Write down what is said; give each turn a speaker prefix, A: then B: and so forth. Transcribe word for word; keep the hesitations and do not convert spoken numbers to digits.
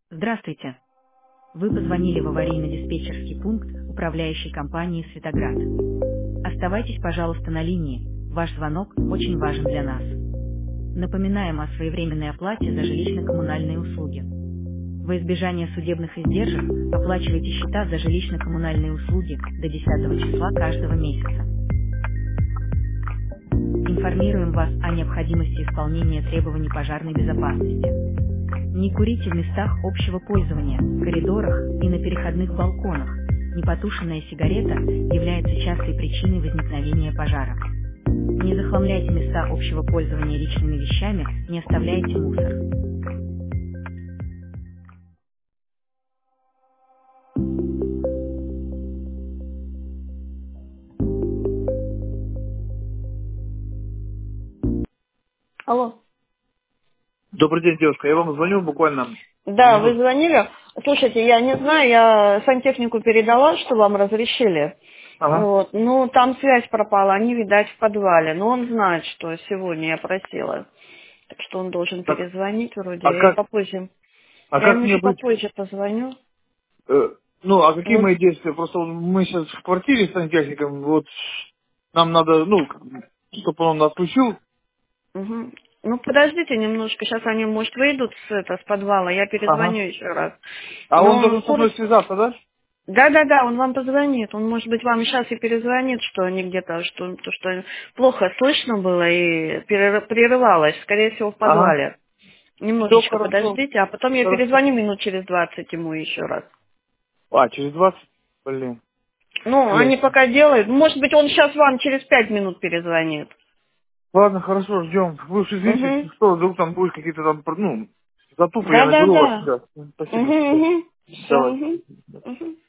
A: Здравствуйте. Вы позвонили в аварийно-диспетчерский пункт управляющей компании «Светоград». Оставайтесь, пожалуйста, на линии. Ваш звонок очень важен для нас. Напоминаем о своевременной оплате за жилищно-коммунальные услуги. Во избежание судебных издержек оплачивайте счета за жилищно-коммунальные услуги до десятого числа каждого месяца. Информируем вас о необходимости исполнения требований пожарной безопасности. Не курите в местах общего пользования, коридорах и на переходных балконах. Непотушенная сигарета является частой причиной возникновения пожара. Не захламляйте места общего пользования личными вещами, не оставляйте мусор. Алло.
B: Добрый день, девушка. Я вам звоню буквально
A: Да, вы
B: минут.
A: звонили? Слушайте, я не знаю, я сантехнику передала, что вам разрешили.
B: Ага.
A: Вот. Ну, там связь пропала, они, видать, в подвале. Но он знает, что сегодня я просила. Так что он должен
B: Так,
A: перезвонить вроде.
B: а
A: Я ему
B: как,
A: попозже.
B: а
A: Я
B: как
A: ему
B: мне
A: еще
B: быть?
A: попозже позвоню.
B: э, ну, а какие
A: Вот.
B: мои действия? Просто мы сейчас в квартире с сантехником, вот нам надо, ну, чтобы он нас включил.
A: Мгм. Ну, подождите немножко. Сейчас они, может, выйдут с, это, с подвала. Я
B: Ага.
A: перезвоню еще раз.
B: А
A: Но
B: он
A: он
B: должен со
A: курс...
B: мной связаться, да?
A: Да-да-да, он вам позвонит. Он, может быть, вам сейчас и перезвонит, что они где-то, что, то, что плохо слышно было и перер- прерывалось. Скорее всего, в
B: Ага.
A: подвале.
B: Все
A: Немножечко
B: хорошо.
A: подождите, а потом я
B: Хорошо.
A: перезвоню минут через двадцать ему еще раз.
B: А, через двадцать? Блин.
A: Ну, они
B: Ясно.
A: пока делают. Может быть, он сейчас вам через пять минут перезвонит.
B: Ладно, хорошо, ждем. Вы уж извините,
A: Угу.
B: если что, вдруг там будет какие-то там, ну, затупы, я наберу вас.
A: Да-да-да.
B: Да. Спасибо.
A: Угу, угу. Все,
B: Давай.
A: угу. Угу.